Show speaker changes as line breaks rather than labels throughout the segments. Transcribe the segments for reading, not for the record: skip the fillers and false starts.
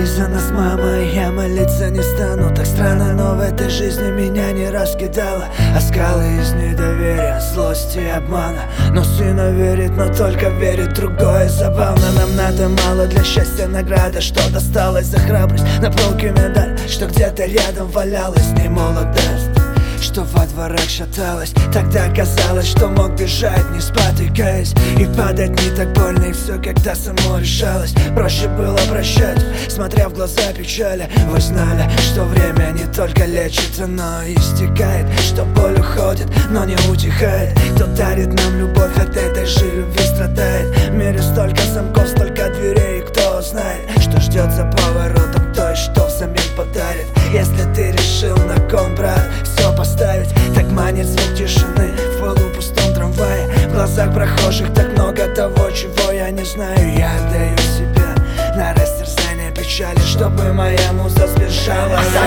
молись за нас, мама, я молиться не стану. Так странно, но в этой жизни меня не раскидало оскалы из недоверия, злости и обмана. Но сына верит, но только верит другое. Забавно, нам надо мало для счастья награда, что досталось за храбрость. На полке медаль, что где-то рядом валялась, не молодость, что во дворах шаталась. Тогда казалось, что мог бежать, не спотыкаясь, и падать не так больно, и все когда само решалось. Проще было прощать, смотря в глаза печали. Вы знали, что время не только лечит, оно истекает, что боль уходит, но не утихает. Кто дарит нам любовь, от этой же любви страдает. В мире столько замков, столько дверей, и кто знает, что ждет за поворотом, кто и что взамен подарит. Если ты решил на кон, брат, все поставить, так манит звук тишины в полупустом трамвае. В глазах прохожих так много того, чего я не знаю. Я отдаю себя на растерзание печали, чтобы моя муза сбежала за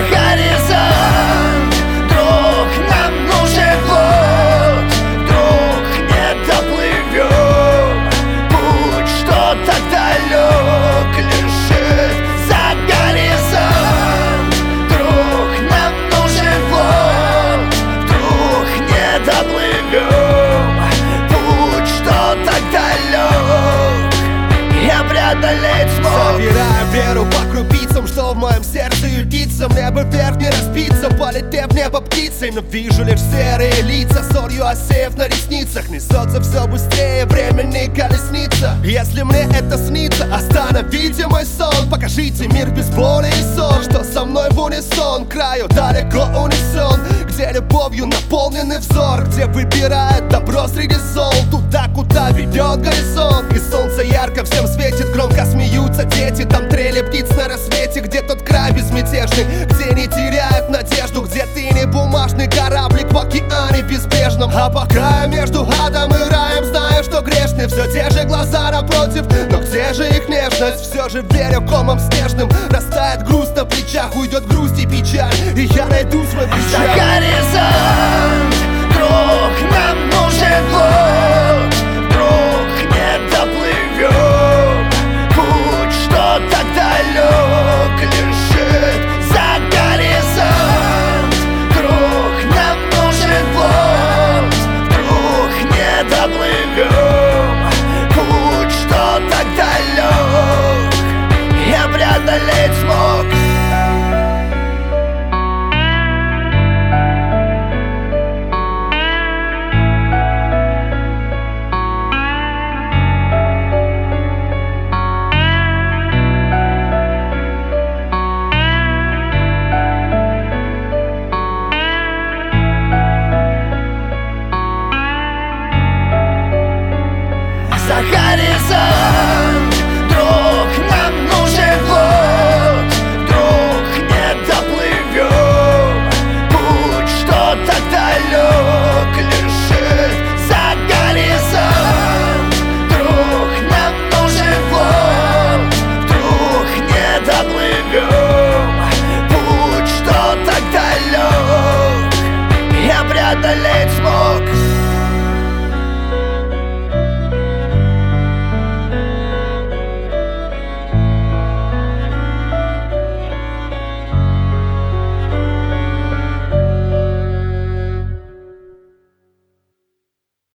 горизонт. Друг, нам нужен плод, друг, не доплывем. Путь, что так далек, лежит за горизонт. Друг, нам нужен плод, друг, не доплывем. Путь, что так далек, я преодолеть смог.
Собираю веру по крупицам, что в моем сердце ютится. Мне бы вверх не распиться, полетев в небо птицей. Но вижу лишь серые лица, солью осеев на ресницах. Несется все быстрее, времени колесница. Если мне это снится, остановите мой сон. Покажите мир без боли и сон, что со мной в унисон. К краю далеко унесен, где любовью наполненный взор, где выбирает добро среди зол. Туда, куда ведет горизонт, и солнце ярко всем светит. Громко смеются дети, там трели птиц на рассвете. Где тот край безмятежный, где не теряют надежду, где ты не бумажный кораблик в океане безбрежном. А пока я между адом и раем, знаю, что грешны все те же глаза напротив, но где же их нежность? Все же верю комом снежным, растает груз на плечах, уйдет грусть и печаль, и я найду свой печаль.
За горизонт, друг, нам нужен плод.